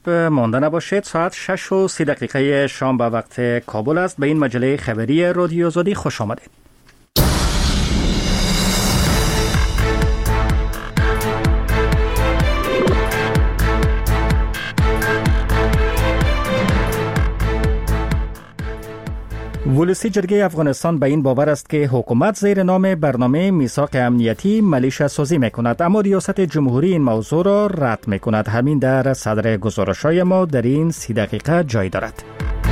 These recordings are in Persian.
مانده نباشید. ساعت 6:30 شام به وقت کابل است. به این مجله خبری رادیو آزادی خوش آمدید. ولسی جرگه افغانستان به این باور است که حکومت زیر نام برنامه میثاق امنیتی ملیشه سازی میکند، اما ریاست جمهوری این موضوع را رد میکند. همین در صدر گزارش‌های ما در این 30 دقیقه جای دارد.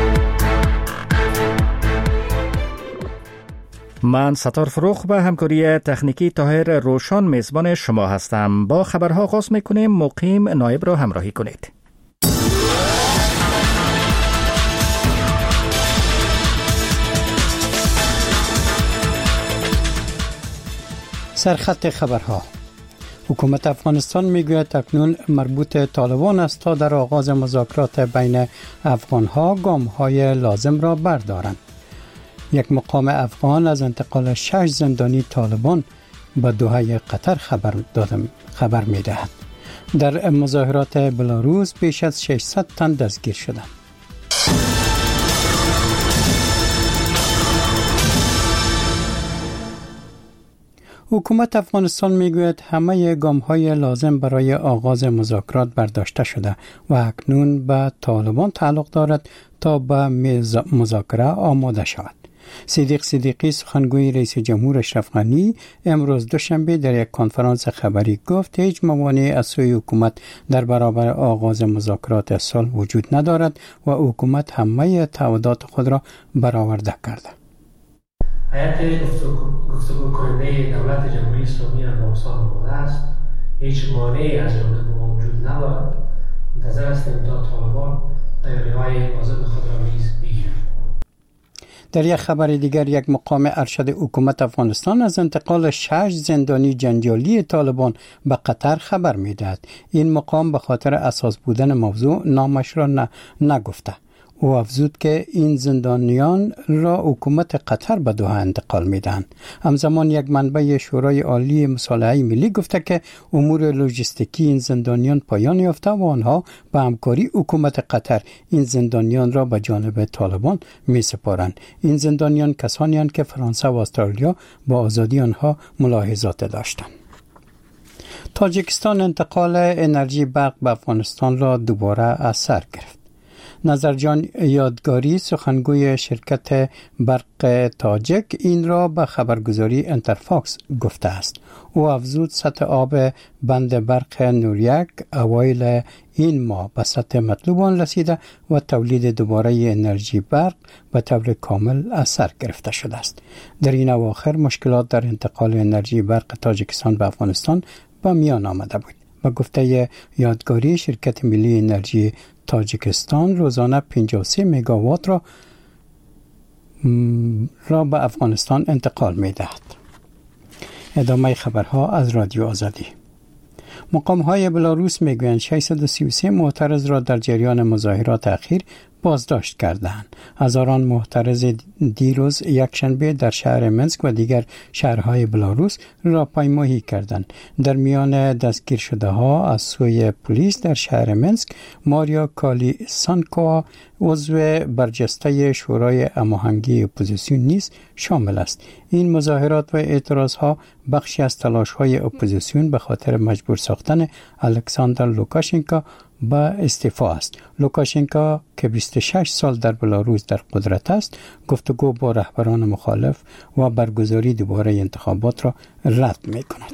من ستار فروخ و همکاری تکنیکی طاهر روشن میزبان شما هستم. با خبرها آغاز میکنیم. مقیم نایب را همراهی کنید. سرخط خبرها. حکومت افغانستان میگوید اکنون مربوط طالبان است تا در آغاز مذاکرات بین افغانها گام‌های لازم را بردارند. یک مقام افغان از انتقال 6 زندانی طالبان به دوحه قطر خبر می‌دهد. در مظاهرات بلاروس بیش از 600 تن دستگیر شدند. حکومت افغانستان میگوید همه گام‌های لازم برای آغاز مذاکرات برداشته شده و اکنون به طالبان تعلق دارد تا به مذاکره آماده شود. صدیق صدیقی سخنگوی رئیس جمهور اشرف غنی امروز دوشنبه در یک کنفرانس خبری گفت هیچ موانعی از سوی حکومت در برابر آغاز مذاکرات صلح وجود ندارد و حکومت همه تعهدات خود را برآورده کرده. هیئت گفتگو کننده دولت جمهوری اسلامی افغانستان آماده است. هیچ مانعی از جانب ما وجود ندارد. منتظر هستیم تا طالبان تیاری‌های لازم خود را نیز بگیرند. در یک خبر دیگر یک مقام ارشد حکومت افغانستان از انتقال 6 زندانی جنجالی طالبان به قطر خبر می‌دهد. این مقام به خاطر اساس بودن موضوع نامش را نگفته. او افزود که این زندانیان را حکومت قطر به دوحه انتقال میدهند. همزمان یک منبع شورای عالی مصالحه ملی گفته که امور لوجستیکی این زندانیان پایان یافته و آنها به همکاری حکومت قطر این زندانیان را به جانب طالبان می سپارند. این زندانیان کسانی هستند که فرانسه و استرالیا با آزادی آنها ملاحظات داشتند. تاجیکستان انتقال انرژی برق به افغانستان را دوباره از سر گرفت. نظرجان یادگاری سخنگوی شرکت برق تاجک این را به خبرگزاری انترفاکس گفته است. او افزود سطح آب بند برق نوریک اوایل این ماه به سطح مطلوب آن رسیده و تولید دوباره انرژی برق به طور کامل از سر گرفته شده است. در این اواخر مشکلات در انتقال انرژی برق تاجیکستان به افغانستان به میان آمده بود. به گفته یادگاری شرکت ملی انرژی تاجیکستان روزانه 53 مگاوات را به افغانستان انتقال می دهد. ادامه خبرها از رادیو آزادی. مقام های بلاروس می گویند 633 معترض را در جریان مظاهرات اخیر بازداشت کردند. هزاران معترض دیروز یکشنبه در شهر منسک و دیگر شهرهای بلاروس راهپیمایی کردند. در میان دستگیر شده ها از سوی پلیس در شهر منسک ماریا کالیسانکووا عضو برجسته شورای هماهنگی اپوزیسیون نیز شامل است. این مظاهرات و اعتراض ها بخشی از تلاش های اپوزیسیون به خاطر مجبور ساختن الکساندر لوکاشنکو با استعفا است. لوکاشنکو که 26 سال در بلاروس در قدرت است، گفتگو با رهبران مخالف و برگزاری دوباره انتخابات را رد می کند.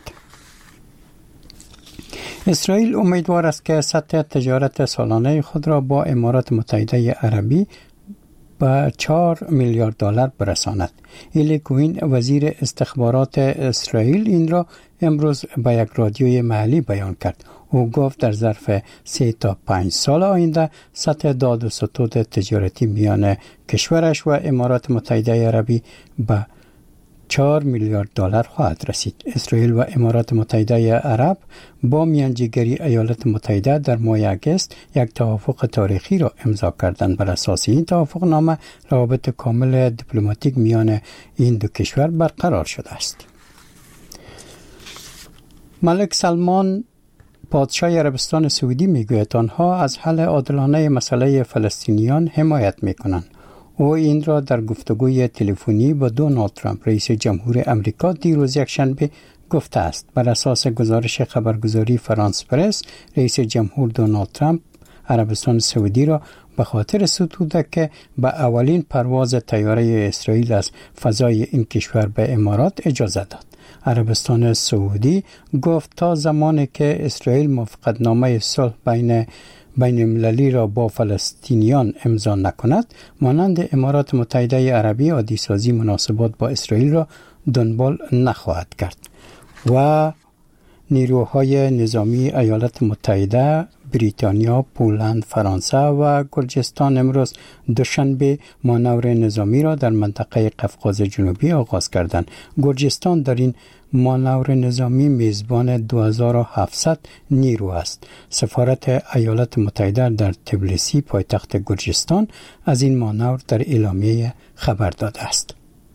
اسرائیل امیدوار است که سطح تجارت سالانه خود را با امارات متحده عربی به 4 میلیارد دلار برساند. ایلی کوین وزیر استخبارات اسرائیل این را امروز به یک رادیوی محلی بیان کرد. او گفت در ظرف 3 تا 5 سال آینده سطح داد و ستد تجارتی میان کشورش و امارات متحده عربی به 4 میلیارد دلار خواهد رسید. اسرائیل و امارات متحده عرب با میانجیگری ایالات متحده در ماه اگست یک توافق تاریخی را امضا کردند. بر اساس این توافق نامه روابط کامل دیپلماتیک میان این دو کشور برقرار شده است. ملک سلمان پادشاه عربستان سعودی میگوید آنها از حل عادلانه مسئله فلسطینیان حمایت میکنند. او این را در گفتگوی تلفنی با دونالد ترامپ رئیس جمهور امریکا دیروز یکشنبه گفته است. بر اساس گزارش خبرگزاری فرانس پرس، رئیس جمهور دونالد ترامپ عربستان سعودی را به خاطر ستوده که به اولین پرواز طیاره اسرائیل از فضای این کشور به امارات اجازه داد. عربستان سعودی گفت تا زمانی که اسرائیل موافقتنامه صلح بین المللی را با فلسطینیان امضا نکند، مانند امارات متحده عربی عادی‌سازی مناسبات با اسرائیل را دنبال نخواهد کرد. و نیروهای نظامی ایالات متحده، بریتانیا، پولند، فرانسه و گرجستان امروز دوشنبه مانور نظامی را در منطقه قفقاز جنوبی آغاز کردند. گرجستان در این مانور نظامی میزبان 2700 نیرو است. سفارت ایالات متحده در تبلیسی پایتخت گرجستان از این مانور در اعلامیه خبر داده است.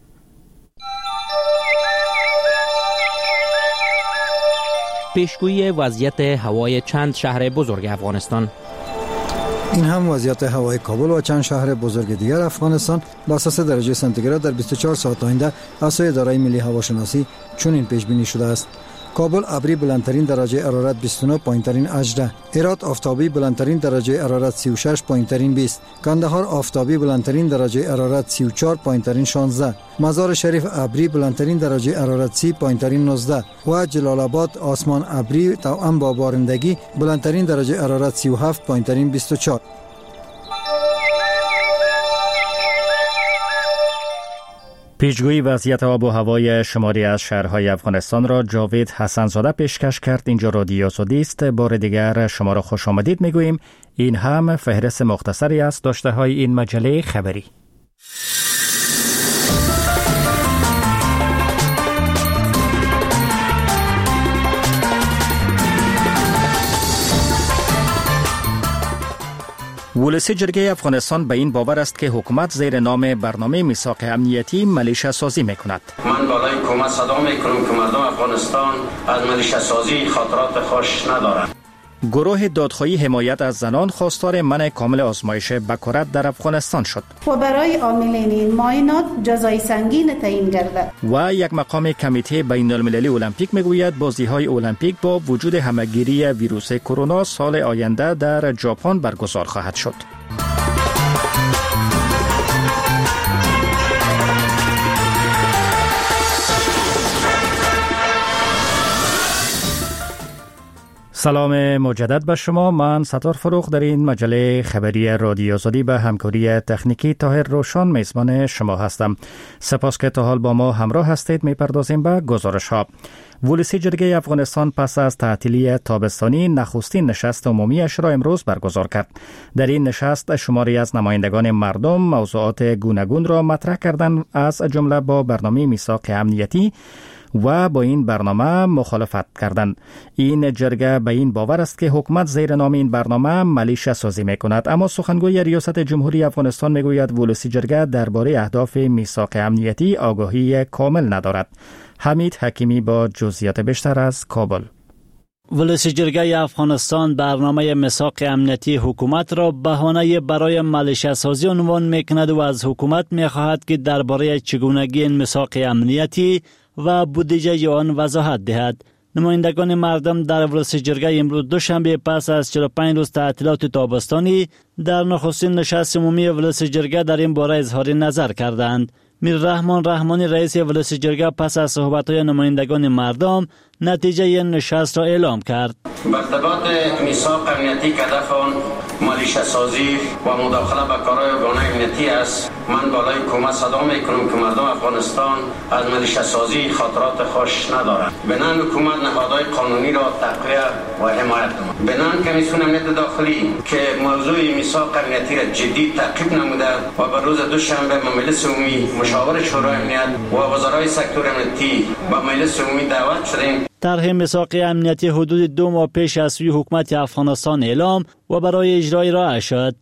پیشگویی وضعیت هوای چند شهر بزرگ افغانستان. این هم وضعیت هوای کابل و چند شهر بزرگ دیگر افغانستان با اساس درجه سانتیگراد در 24 ساعت آینده از سوی اداره ملی هواشناسی چنین پیش بینی شده است: کابل ابری بلندترین درجه حرارت 29، پایینترین 18. هرات آفتابی بلندترین درجه حرارت 36، پایینترین 20. کندهار آفتابی بلندترین درجه حرارت 34، پایینترین 16. مزار شریف ابری بلندترین درجه حرارت 30، پایینترین 19. و جلال آباد آسمان ابری توأم با بارندگی بلندترین درجه حرارت 37، پایینترین 24. پیشگویی وضعیت آب و هوای شماری از شهرهای افغانستان را جاوید حسن‌زاده پیشکش کرد. اینجا رادیو آزادی است. بار دیگر شما را خوش آمدید میگوییم. این هم فهرست مختصری از داشته های این مجله خبری. ولسی جرگه افغانستان به این باور است که حکومت زیر نام برنامه میثاق امنیتی ملیشه سازی میکند. من بالای حکومت صدا میکنم که مردم افغانستان از ملیشه سازی خاطرات خوش ندارند. گروه دادخواهی حمایت از زنان خواستار منع کامل آزمایش بکارت در افغانستان شد و برای عاملین این معاینات جزای سنگین تعیین گردد. و یک مقام کمیته بین المللی المپیک میگوید بازی‌های المپیک با وجود همه‌گیری ویروس کرونا سال آینده در ژاپن برگزار خواهد شد. سلام مجدد به شما. من ستار فروخ در این مجله خبری رادیو آزادی به همکاری تکنیکی طاهر روشن میزبان شما هستم. سپاس که تا حال با ما همراه هستید. میپردازیم به گزارش ها. ولسی جرگه افغانستان پس از تعطیلی تابستانی نخستین نشست عمومیش را امروز برگزار کرد. در این نشست شماری از نمایندگان مردم موضوعات گوناگون را مطرح کردند، از جمله با برنامه میثاق امنیتی و با این برنامه مخالفت کردند. این جرگه به این باور است که حکومت زیر نام این برنامه ملیشه سازی میکند. اما سخنگوی ریاست جمهوری افغانستان میگوید ولسی جرگه درباره اهداف میثاق امنیتی آگاهی کامل ندارد. حمید حکیمی با جزئیات بیشتر از کابل. ولسی جرگه افغانستان برنامه میثاق امنیتی حکومت را بهانه برای ملیشه سازی عنوان میکند و از حکومت میخواهد که درباره چگونگی این میثاق امنیتی و بودجه آن وضاحت دهد. نمایندگان مردم در ولسی جرگه امروز دوشنبه پس از 45 روز تعطیلات تابستانی در نخستین نشست عمومی ولسی جرگه در این باره اظهار نظر کردند. میر رحمان رحمانی رئیس ولسی جرگه پس از صحبت‌های نمایندگان مردم نتیجه این نشست را اعلام کرد. مرتبات میثاق امنیتی که هدف آن ملیشه سازی و مداخله به کارهای یگانه امنیتی است. من بالای حکومت صدا میکنم که مردم افغانستان از ملیشه سازی خاطرات خوش ندارند. بنان حکومت نهادهای قانونی را تقویه و حمایت کند. بنان کمیسیون امنیت داخلی که موضوع میثاق امنیتی را جدی تعقیب نموده و به روز دوشنبه به مجلس عمومی مشاور شورای امنیت و وزرای سکتور امنیتی به مجلس عمومی دعوت شدیم. طرح میثاق امنیتی حدود 2 ماه پیش از سوی حکومت افغانستان اعلام و برای اجرای راه شد.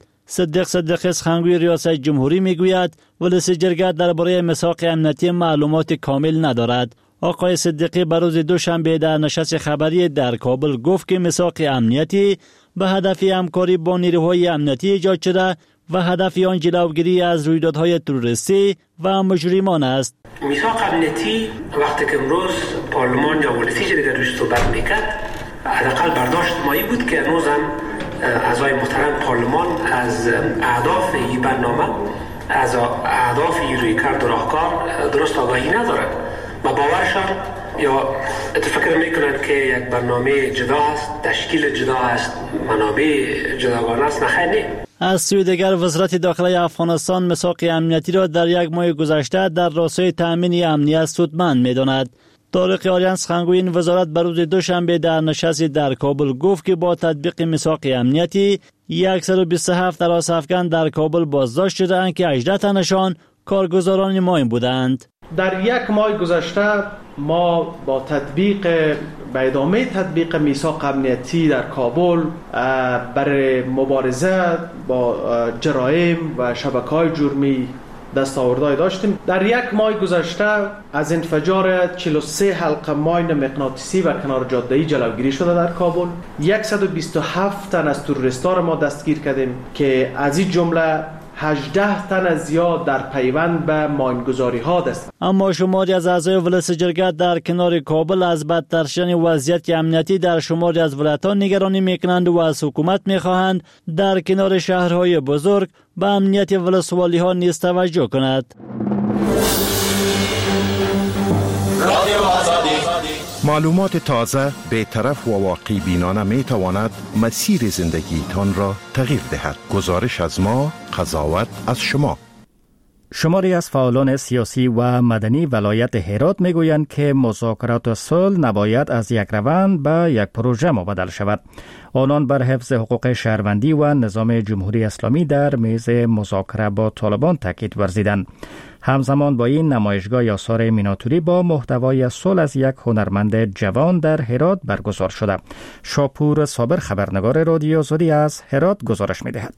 صدیق سخنگوی ریاست جمهوری میگوید ولسی جرگه درباره میثاق امنیتی معلومات کامل ندارد. آقای صدیقی بر روز دوشنبه در نشست خبری در کابل گفت که میثاق امنیتی به هدف همکاری با نیروهای امنیتی ایجاد شده و هدف آن جلوگیری از رویدادهای تروریستی و مجرمان است. میثاق امنیتی وقتی که امروز پارلمان یا ولسی دیگر روش صحبت میکرد، حداقل برداشت مایی بود که هنوز هم اعضای محترم پارلمان از اهداف این برنامه، از اهداف این رویکرد و راهکار درست آگاهی ندارند و باورشان یا فکر میکنند که یک برنامه جدا است، تشکیل جدا است، منابع جداگانه است. نخیر. از سوی دیگر وزارت داخلی افغانستان میثاق امنیتی را در یک ماه گذشته در راستای تأمین امنیت سودمند می‌داند. طارق آریان سخنگوی این وزارت بر روز دوشنبه در نشستی در کابل گفت که با تطبیق میثاق امنیتی 127 حراس افغان در کابل بازداشت شدند که 18 تنشان کارگزاران ما بودند. در یک ماه گذشته ما با ادامه تطبیق میثاق امنیتی در کابل برای مبارزه با جرایم و شبکه‌های جرمی دستاوردهای داشتیم. در یک ماه گذشته از انفجار 43 حلقه ماین مغناطیسی و کنار جاده‌ای جلوگیری شده در کابل. 127 تن از تروریستان را ما دستگیر کردیم که از این جمله 18 تن از زیاد در پیوند به ماینگذاری ها دست. اما شماری از اعضای ولایت جرگه در کنار کابل از بدتر شدن وضعیت امنیتی در شماری از ولایت‌ها نگرانی میکنند و از حکومت میخواهند در کنار شهرهای بزرگ به امنیت ولسوالی‌ها نیز توجه کند. معلومات تازه، بی‌طرف و واقعی بینانه می تواند مسیر زندگیتان را تغییر دهد. گزارش از ما، قضاوت از شما. شماری از فعالان سیاسی و مدنی ولایت هرات میگویند که مذاکرات صلح نباید از یک روند به یک پروژه مبدل شود. آنان بر حفظ حقوق شهروندی و نظام جمهوری اسلامی در میز مذاکره با طالبان تاکید ورزیدند. همزمان با این نمایشگاه آثار میناتوری با محتوای صلح از یک هنرمند جوان در هرات برگزار شده. شاپور صابر خبرنگار رادیو آزادی از هرات گزارش می‌دهد.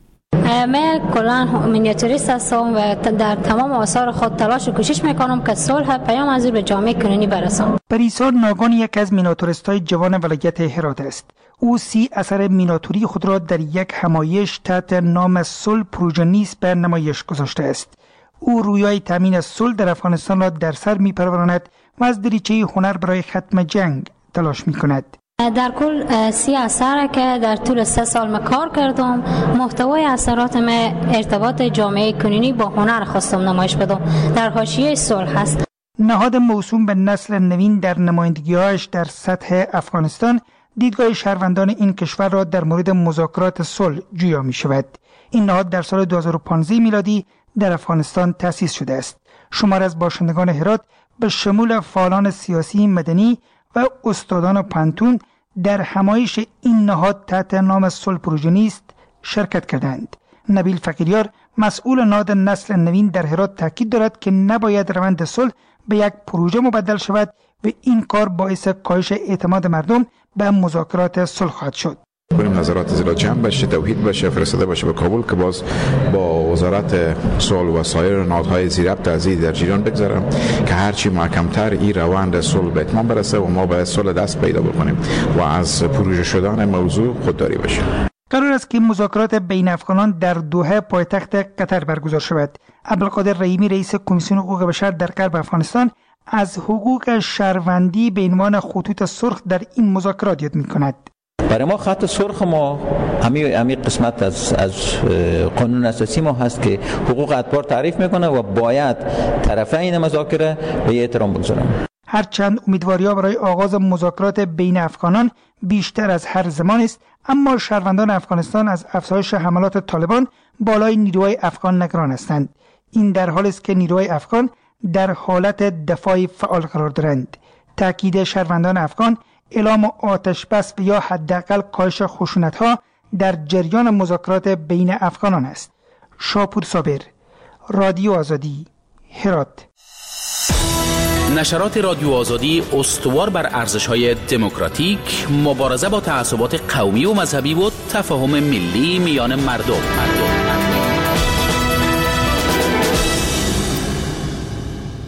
من کلا مینیاتوریست هستم و در تمام آثار خود تلاش و کوشش میکنم که صلح پیام از به جامعه کنونی برسانم. پریسا ناگان یک از مینیاتوریست‌های جوان ولایت هرات است. او 30 اثر مینیاتوری خود را در یک همایش تحت نام صلح پروژه نیست به نمایش گذاشته است. او رویای تامین صلح در افغانستان را در سر میپروراند و از دریچه هنر برای ختم جنگ تلاش میکند. در کل 30 اثر که در طول 3 سال من کار کردم، محتوای اثرات من ارتباط جامعه کنونی با هنر خواستم نمایش بدم. در حاشیه صلح هست. نهاد موسوم به نسل نوین در نمایندگی‌هایش در سطح افغانستان دیدگاه شهروندان این کشور را در مورد مذاکرات صلح جویا می شود. این نهاد در سال 2015 میلادی در افغانستان تأسیس شده است. شمار از باشندگان هرات به شمول فعالان سیاسی مدنی و استادان پانتون در همایش این نهاد تحت نام صلح پروژه نیست شرکت کردند. نبیل فقیریار مسئول نهاد نسل نوین در هرات تاکید دارد که نباید روند صلح به یک پروژه مبدل شود و این کار باعث کاهش اعتماد مردم به مذاکرات صلح خواهد شد. کنیم نظرات زیرا جمع بشه، توحید بشه، فرستاده بشه به کابل که باز با وزارت صلح و سایر نهادهای زیربط از در جریان بگذارم که هرچی محکمتر این روند صلح به اتمام برسه و ما به صلح دست پیدا بکنیم و از پروژه شدن موضوع خودداری بشیم. قرار است که مذاکرات بین افغانان در دوحه پایتخت قطر برگزار شود. عبدالقادر رحیمی رئیس کمیسیون حقوق بشر در غرب افغانستان از حقوق شهروندی به عنوان خطوط سرخ در این مذاکرات یاد می‌کند. برای ما خط سرخ ما همین قسمت از قانون اساسی ما هست که حقوق اتباع تعریف میکنه و باید طرفین مذاکره به احترام بگذارن. هرچند امیدواری‌ها برای آغاز مذاکرات بین افغانان بیشتر از هر زمان است، اما شهروندان افغانستان از افزایش حملات طالبان بالای نیروهای افغان نگران هستند. این در حالی است که نیروهای افغان در حالت دفاعی فعال قرار دارند. تاکید شهروندان افغان اعلام آتش بس و یا حداقل کاهش خشونت‌ها در جریان مذاکرات بین افغانان است. شاپور صابر، رادیو آزادی، هرات. نشرات رادیو آزادی استوار بر ارزش‌های دموکراتیک، مبارزه با تعصبات قومی و مذهبی و تفاهم ملی میان مردم.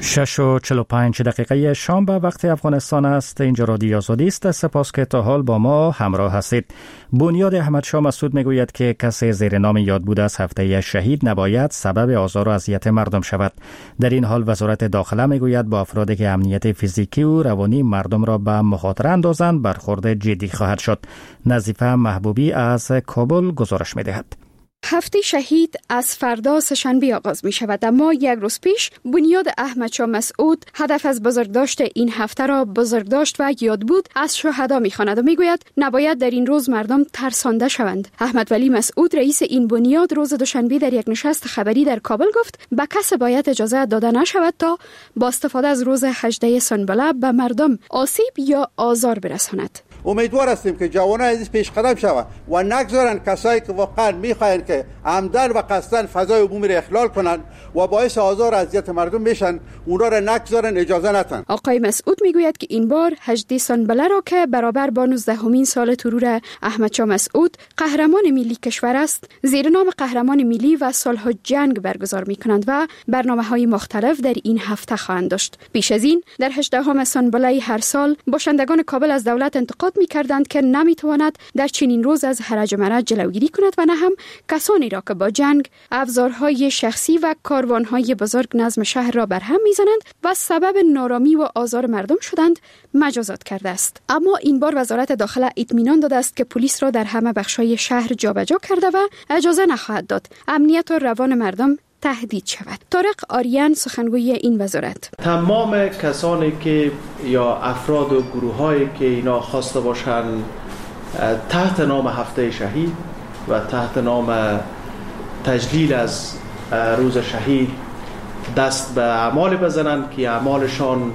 6:45 شام به وقت افغانستان است. اینجا رادیو آزادی است. سپاس که تا حال با ما همراه هستید. بنیاد احمد شاه مسعود میگوید که کسی زیر نام یاد بوده از هفته شهید نباید سبب آزار و اذیت مردم شود. در این حال وزارت داخله میگوید با افرادی که امنیت فیزیکی و روانی مردم را به مخاطره اندازند برخورد جدی خواهد شد. نظیفه محبوبی از کابل گزارش میدهد. هفته شهید از فردا سه‌شنبه آغاز می شود، اما یک روز پیش بنیاد احمد شاه مسعود هدف از بزرگداشت این هفته را بزرگداشت و یادبود از شهدا می خواند و می گوید نباید در این روز مردم ترسانده شوند. احمد ولی مسعود رئیس این بنیاد روز دوشنبه در یک نشست خبری در کابل گفت به کسی باید اجازه داده نشود تا با استفاده از روز 18 سنبله به مردم آسیب یا آزار برساند. امیدوار هستیم که جوانان عزیز پیش قدم شوند و نگذارند کسایی که واقعا میخواهند که عمدن و قصدن فضای عمومی را اخلال کنند و باعث آزار و اذیت مردم بشن، اونها را نگذارند، اجازه ندن. آقای مسعود میگوید که این بار 18 سنبله را که برابر با 19مین سال ترور احمد شاه مسعود قهرمان ملی کشور است، زیر نام قهرمان ملی و صلح و جنگ برگزار میکنند و برنامه‌های مختلف در این هفته خواهند داشت. پیش از این در 18 سنبله هر سال باشندگان کابل از دولت انتقاد می‌کردند که نمی‌تواند در چنین روز از هرج و مرج جلوگیری کند و نه هم کسانی را که با جنگ افزارهای شخصی و کاروانهای بزرگ نظم شهر را برهم می‌زنند و سبب نارامی و آزار مردم شدند مجازات کرده است. اما این بار وزارت داخله اطمینان داده است که پلیس را در همه بخش‌های شهر جابجا کرده و اجازه نخواهد داد امنیت و روان مردم تهدید شود. طارق آریان سخنگوی این وزارت: تمام کسانی که یا افراد و گروه‌هایی که اینا خواسته باشند تحت نام هفته شهید و تحت نام تجلیل از روز شهید دست به اعمال بزنند که اعمالشان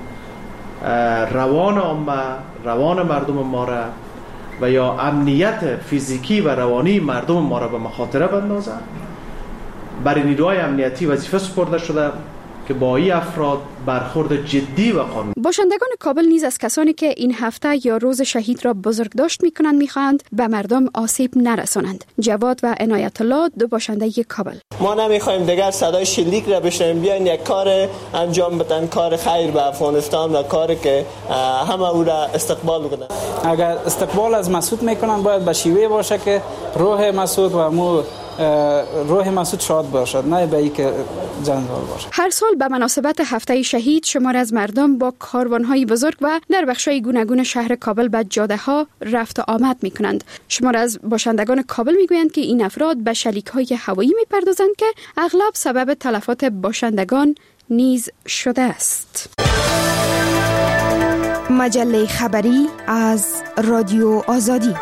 روان عامه، روان مردم ما را و یا امنیت فیزیکی و روانی مردم ما را به مخاطره بندازند، برای نیروهای امنیتی وظیفه سپرده شده که با این افراد برخورد جدی و قانونی. باشندگان کابل نیز از کسانی که این هفته یا روز شهید را بزرگداشت می‌کنند می‌خواهند به مردم آسیب نرسانند. جواد و عنایت الله، دو باشنده کابل: ما نمی‌خوایم دیگر صدای شلیک را بشنویم، بیاین یک کار انجام بدن، کار خیر به افغانستان و کاری که همه او را استقبال کنند. اگر استقبال از مسعود می‌کنند باید به شیوه باشه که روح مسعود و روح مسعود شاد باشد، نه به اینکه جنجال باشد. هر سال به مناسبت هفته شهید شمار از مردم با کاروان‌های بزرگ و در بخش‌های گوناگون شهر کابل به جاده‌ها رفت و آمد می‌کنند. شمار از باشندگان کابل می‌گویند که این افراد به شلیک‌های هوایی می‌پردازند که اغلب سبب تلفات باشندگان نیز شده است. مجله خبری از رادیو آزادی.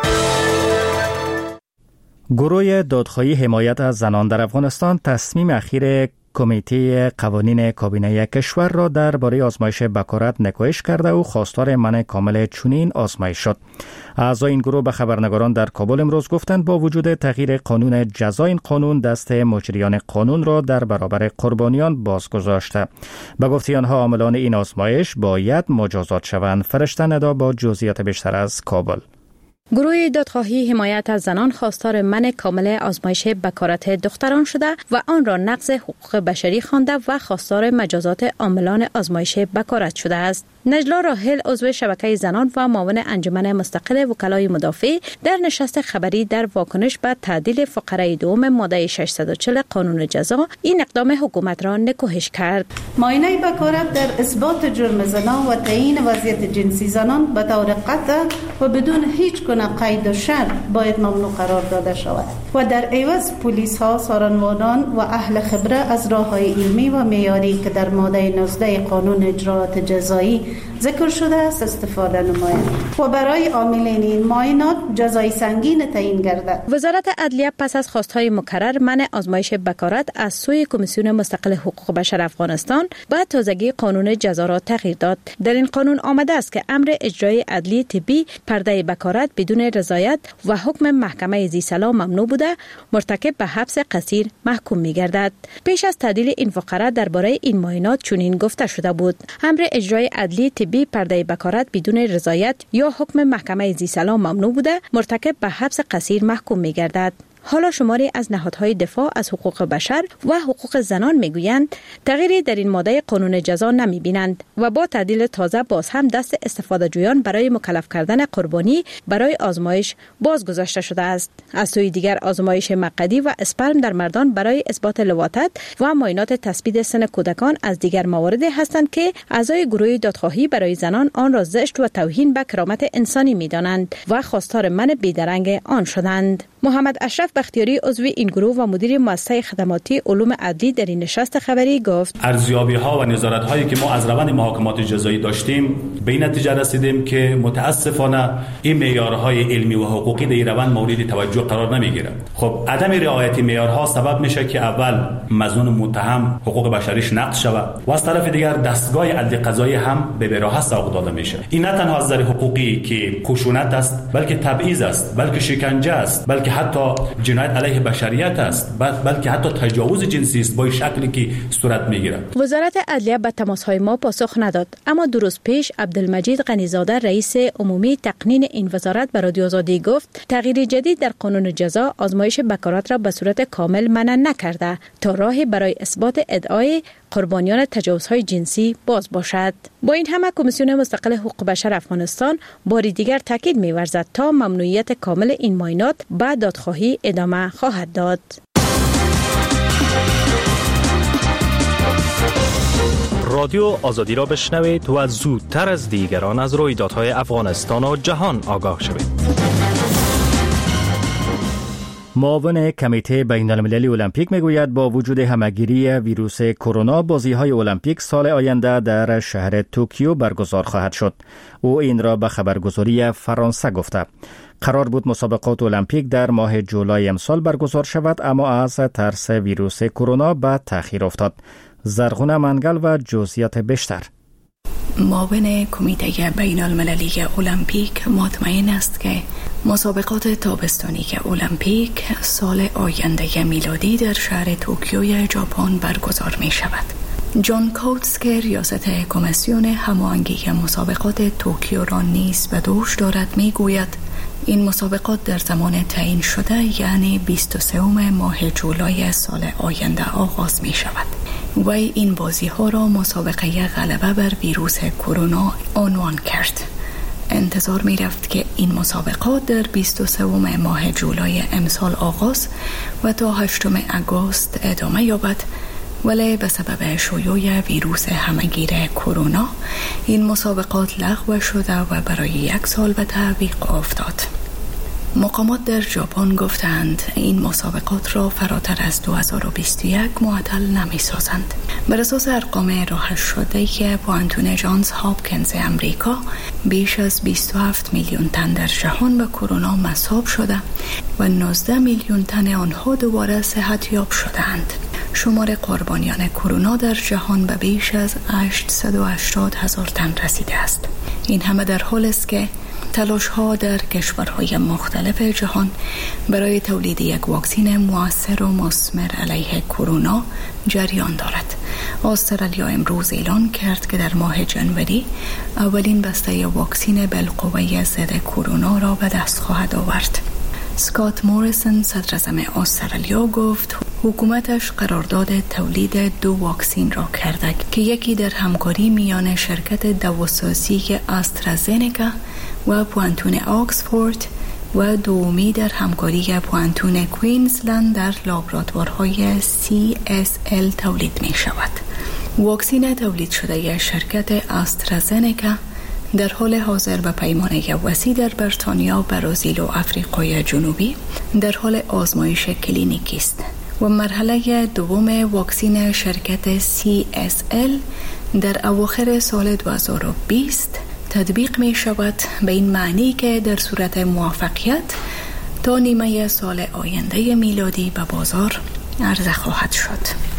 گروه دادخواهی حمایت از زنان در افغانستان تصمیم اخیر کمیته قوانین کابینه کشور را درباره آزمایش بکارت نکوهش کرده و خواستار منع کامل چنین آزمایش شد. اعضای این گروه به خبرنگاران در کابل امروز گفتند با وجود تغییر قانون جزا، این قانون دست مجریان قانون را در برابر قربانیان بازگذاشته. به گفته آنها عاملان این آزمایش باید مجازات شوند. فرشته ندا با جزئیات بیشتر از کابل. گروه دادخواهی حمایت از زنان خواستار منع کامل آزمایش بکارت دختران شده و آن را نقض حقوق بشری خوانده و خواستار مجازات عاملان آزمایش بکارت شده است. نجلا راحل، عضو شبکه زنان و معاون انجمن مستقل وکلای مدافع، در نشست خبری در واکنش به تعدیل فقره دوم ماده 640 قانون جزا این اقدام حکومت را نکوهش کرد. معاینه بکارت در اثبات جرم زنا و تعیین وضعیت جنسی زنان به طور قطع و بدون هیچ گونه قید و شرط باید ممنوع قرار داده شود و در عوض پلیس ها، سارنوانان و اهل خبره از راه‌های علمی و معیاری که در ماده 19 قانون اجراءات جزایی ذکر شده است استفاده نمایند و برای عاملین این معاینات جزای سنگین تعیین گردد. وزارت عدلیه پس از خواستهای مکرر منع آزمایش بکارت از سوی کمیسیون مستقل حقوق بشر افغانستان با تازگی قانون جزا را تغییر داد. در این قانون آمده است که امر اجرای عدلی طبی پرده بکارت بدون رضایت و حکم محکمه ذی‌صلاح ممنوع بوده مرتکب به حبس قصیر محکوم می‌گردد. پیش از تعدیل این فقره درباره این معاینات چنین گفته شده بود: امر اجرای عدلی طبی پرده بکارت بدون رضایت یا حکم محکمه ذی‌صلاح ممنوع بوده مرتکب به حبس قصیر محکوم می‌گردد. حالا شماری از نهادهای دفاع از حقوق بشر و حقوق زنان میگویند تغییری در این ماده قانون جزا نمیبینند و با تعدیل تازه باز هم دست استفاده جویان برای مکلف کردن قربانی برای آزمایش بازگذاشته شده است. از سوی دیگر آزمایش مقعدی و اسپرم در مردان برای اثبات لواطت و معاینات تثبیت سن کودکان از دیگر مواردی هستند که اعضای گروه دادخواهی برای زنان آن را زشت و توهین به کرامت انسانی می‌دانند و خواستار منع بی‌درنگ آن شدند. محمد اشرف بختیاری عضو این گروه و مدیر مؤسسه خدماتی علوم عدلی در این نشست خبری گفت ارزیابی‌ها و نظارت‌هایی که ما از روند محاکمات جزایی داشتیم به این نتیجه رسیدیم که متاسفانه این معیارهای علمی و حقوقی در این روند مورد توجه قرار نمی‌گیرد. خب عدم رعایت معیارها سبب میشه که اول مظنون متهم حقوق بشریش نقض شود و از طرف دیگر دستگاه عدل قضایی هم به براحت سوق داده میشه. این نه تنها از نظر حقوقی که خشونت است، بلکه تبعیض است، بلکه شکنجه است، بلکه حتی جنایت علیه بشریت است، بلکه حتی تجاوز جنسی است با شکلی که صورت میگیرد. وزارت عدلیه به تماس‌های ما پاسخ نداد، اما دو روز پیش عبدالمجید غنیزاده رئیس عمومی تقنین این وزارت به رادیو آزادی گفت تغییر جدید در قانون جزا آزمایش بکارات را به صورت کامل منع نکرده تا راهی برای اثبات ادعای قربانیان تجاوزهای جنسی باز باشد. با این همه کمیسیون مستقل حقوق بشر افغانستان باری دیگر تاکید می‌ورزد تا ممنوعیت کامل این معاینات به دادخواهی ادامه خواهد داد. رادیو آزادی را بشنوید و زودتر از دیگران از رویدادهای افغانستان و جهان آگاه شوید. معاون کمیته بین المللی المپیک میگوید با وجود همهگیری ویروس کرونا بازی‌های المپیک سال آینده در شهر توکیو برگزار خواهد شد. او این را به خبرگزاری فرانسه گفته. قرار بود مسابقات المپیک در ماه جولای امسال برگزار شود، اما از ترس ویروس کرونا به تأخیر افتاد. زرغونه منگل و جزئیات بیشتر. معاون کمیته بین المللی المپیک مطمئن است که مسابقات تابستانی المپیک سال آینده میلادی در شهر توکیوی ژاپن برگزار می شود. جان کوتس که ریاست کمیسیون هماهنگی مسابقات توکیو را نیز به دوش دارد می گوید این مسابقات در زمان تعیین شده یعنی 23 ماه جولای سال آینده آغاز می شود. وی این بازی ها را مسابقه غلبه بر ویروس کرونا عنوان کرد. انتظار می رفت که این مسابقات در 23 ماه جولای امسال آغاز و تا 8 آگوست ادامه یابد، ولی به سبب شیوع ویروس همهگیر کرونا این مسابقات لغو شده و برای 1 سال به تعویق افتاد. مقامات در ژاپن گفتند این مسابقات را فراتر از 2021 معطل نمی سازند. بر اساس ارقام راهش شده که پوانتون جانز هاپکینز امریکا بیش از 27 میلیون تن در جهان به کرونا مصاب شده و 19 میلیون تن آنها دوباره صحت یاب شدند. شمار قربانیان کرونا در جهان به بیش از 880,000 تن رسیده است. این همه در حالی است که تلاش‌ها در کشورهای مختلف جهان برای تولید یک واکسن مؤثر و مثمر علیه کرونا جریان دارد. استرالیا امروز اعلان کرد که در ماه ژانویه اولین بسته واکسن بالقوه ضد کرونا را به دست خواهد آورد. اسکات موریسون صدر اعظم استرالیا گفت حکومتش قرارداد تولید 2 واکسن را کرده که یکی در همکاری میان شرکت دواسازی آسترازنکا و پوانتون آکسفورد و دومی در همکاری پوانتون کوینزلند در لابراتوارهای CSL تولید می شود. واکسن تولید شده شرکت آسترازنکا در حال حاضر به پیمانه وسیع در بریتانیا، برزیل و آفریقای جنوبی در حال آزمایش کلینیکی است و مرحله دوم واکسن شرکت CSL در اواخر سال 2020 تطبیق می شود، به این معنی که در صورت موفقیت تا نیمه سال آینده میلادی به بازار عرضه خواهد شد.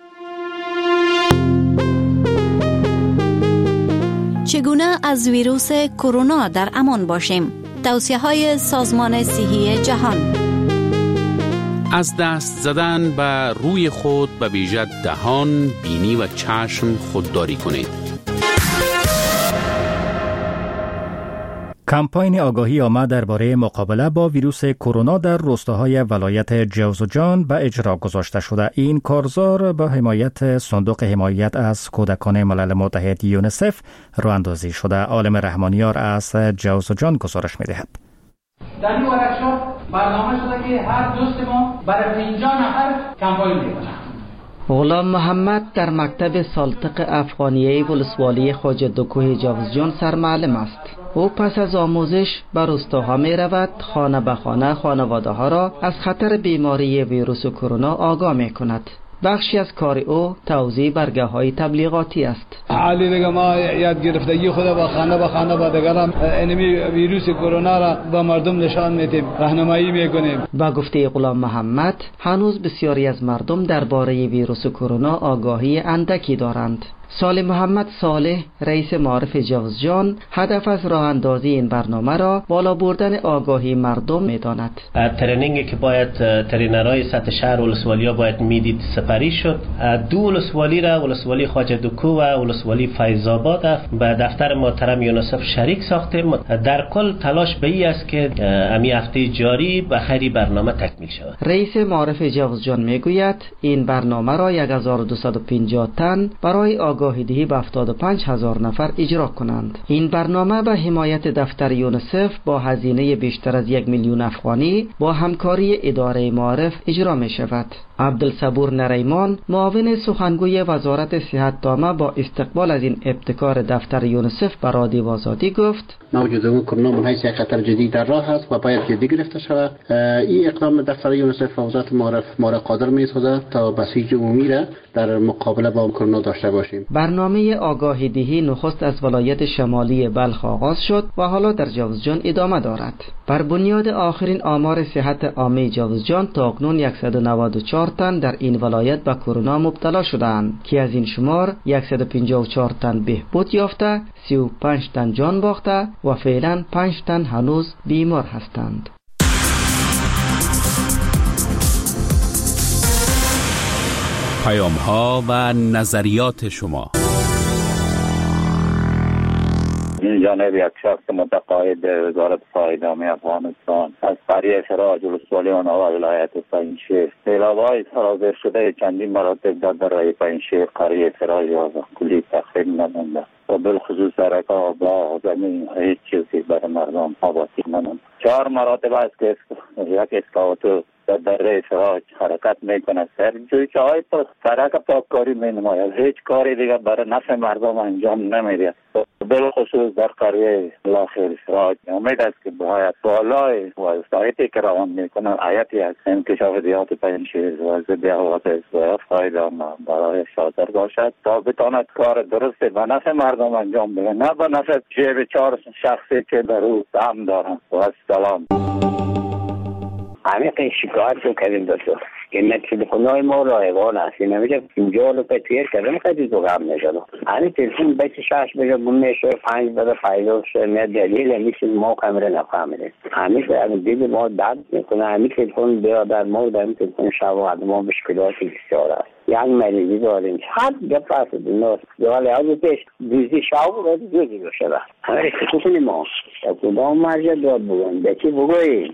چگونه از ویروس کرونا در امان باشیم؟ توصیه‌های سازمان صحی جهان. از دست زدن به روی خود به ویژه دهان، بینی و چشم خودداری کنید. کمپاین آگاهی عامه درباره مقابله با ویروس کرونا در روستاهای ولایت جوزجان به اجرا گذاشته شده. این کارزار با حمایت صندوق حمایت از کودکان ملل متحد یونیسف راه اندازی شده. عالم رحمانیار از جوزجان گزارش می‌دهد. در این ورکشاپ برنامه شده که هر دوست ما برای 50 نفر کمپاین می‌کنه. غلام محمد در مکتب سالتق افغانیه ولسوالی خواجه دکوه جوزجان سرمعلم است. او پس از آموزش به روستاها می رود، خانه به خانه خانواده ها را از خطر بیماری ویروس کرونا آگاه می کند. بخشی از کار او توزیع برگه های تبلیغاتی است. حالی دیگه ما یاد گرفتگی خود با خانه با دیگران انمی ویروس کرونا را با مردم نشان میدیم، راهنمایی میکنیم. با گفته غلام محمد هنوز بسیاری از مردم درباره ویروس کرونا آگاهی اندکی دارند. صالح محمد صالح رئیس معارف جوزجان هدف از راه اندازی این برنامه را بالا بردن آگاهی مردم می‌داند. ترینینگی که باید ترینرهای سطح شهر ولسوالی‌ها باید میدید سپری شد. دو ولسوالی را ولسوالی خواجه دکو و ولسوالی فیض‌آباد به دفتر محترم یونیسف شریک ساختیم. در کل تلاش به این است که امی هفته جاری به خیری برنامه تکمیل شود. رئیس معارف جوزجان میگوید این برنامه را 1250 تن برای آگاهی دهی به 75,000 نفر اجرا کنند. این برنامه به حمایت دفتر یونیسف با هزینه بیشتر از 1 میلیون افغانی با همکاری اداره معارف اجرا می شود. عبدالصبور نریمان معاون سخنگوی وزارت صحت تامه با استقبال از این ابتکار دفتر یونیسف به رادیو آزادی گفت: موجود کرونا من حیث یک خطر جدی در راه است و باید جدی گرفته شود. این اقدام دفتر یونیسف و وزارت معارف ما را قادر می‌سازد تا بسیج عمومی را در مقابله با کرونا داشته باشیم. برنامه آگاهی دهی نخست از ولایت شمالی بلخ آغاز شد و حالا در جوزجان ادامه دارد. بر بنیاد آخرین آمار صحت عامه جوزجان تاکنون 194 تن در این ولایت به کرونا مبتلا شدند که از این شمار 154 تن بهبود یافته، 35 تن جان باخته و فعلا 5 تن هنوز بیمار هستند. پیام‌ها و نظریات شما. این جانب یک شخص متقاعد وزارت فایدامی افغانستان از قریه سراج ولسوالی آنها ولایت پنجشیر سیلاب‌های سرازیر شده چندین مراتب در راه پنجشیر قریه سراج و کلی تخریب نمانده و بالخصوص سرک آب زمین هیچ چیزی برای مردم آبادی نمانده. 4 مراتب است که یک اسکاواتور در دره سراج حرکت میکنه، سرجویچه های پر سرک پاککاری مینماید، هیچ کاری دیگه برای نفع مردم انجام نمیده. بالخصوص در قریه لاخیر سراج امید است که باید بالای وسایتی که روان میکنن آیتی از انکشاف دیات پنجشیر و ضد حوادث و فایدامی برای شادر باشد تا بتواند کار درست به نفع مردم انجام بده، نه به نفع جیب 4 شخصی که در او سهم دارند. و السلام. همه شکایت رو کردیم داشته که تلفن‌های ما رایگان است. این نمیشه اینجا رو پتویر کردم خیلی تو غم نشدم. همین تلفن بچه 6 بگه میشه 5 بده فایده شه نه دلیل میشه ما کاملا نفهمیدیم. همین دیگه ما درد میکنه. همین تلفن برادر ما در تلفن شب ما مشکلاتی بسیار است. یعنی مریضی داریم. هر گپ است دنیا. ولی از پیش دیزی شب رو دیگه شده. همین خصوصی ما کدام مرجع داد بگن بچه بگوییم.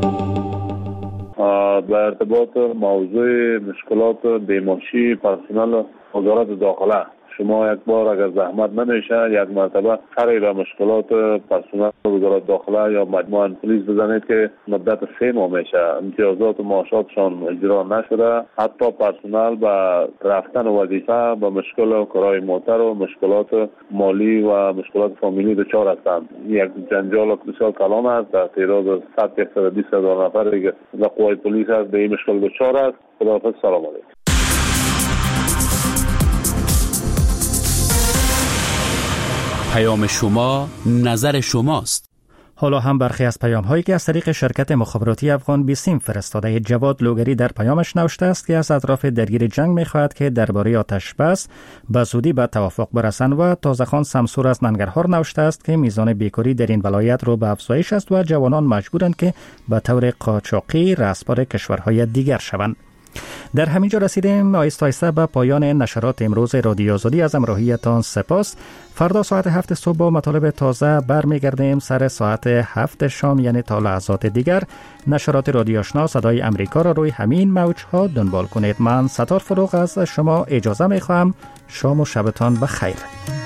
به ارتباط موضوع مشکلات بیماشی پرسنل وزارت داخله، شما یک بار اگر زحمت نمیشه یک مرتبه سری را مشکلات پرسنل وزارت داخله یا مجموعه پلیس بزنید که مدت 3 ماه میشه امتیازات و معاشاتشان اجرا نشده. حتی پرسنل به رفتن وظیفه به مشکل کارهای موتر و مشکلات مالی و مشکلات فامیلی دچار هستند. یک جنجال بسیار کلان است. در تعداد 120 هزار نفر دیگه در قوای پلیس است به این مشکل دچار است. خداحافظ، سلام علیکم. پیام شما، نظر شماست. حالا هم برخی از پیام هایی که از طریق شرکت مخابراتی افغان بیسیم فرستاده جواد لوگری در پیامش نوشته است که از اطراف درگیر جنگ می‌خواهد که درباره آتش بس به زودی به توافق برسند و تازه‌خان سمسور از ننگرهار نوشته است که میزان بیکاری در این ولایت رو به افزایش است و جوانان مجبورند که به طور قاچاقی رهسپار کشورهای دیگر شوند. در همینجا رسیدیم آیسته آیسته به پایان نشرات امروز رادیو آزادی. از همراهیتان سپاس. فردا ساعت 7 صبح با مطالب تازه برمیگردیم. سر ساعت 7 شام یعنی تا لحظات دیگر نشرات رادیو آشنا صدای امریکا را روی همین موج‌ها دنبال کنید. من ستار فروغ از شما اجازه می‌خواهم. شام و شبتان بخیر.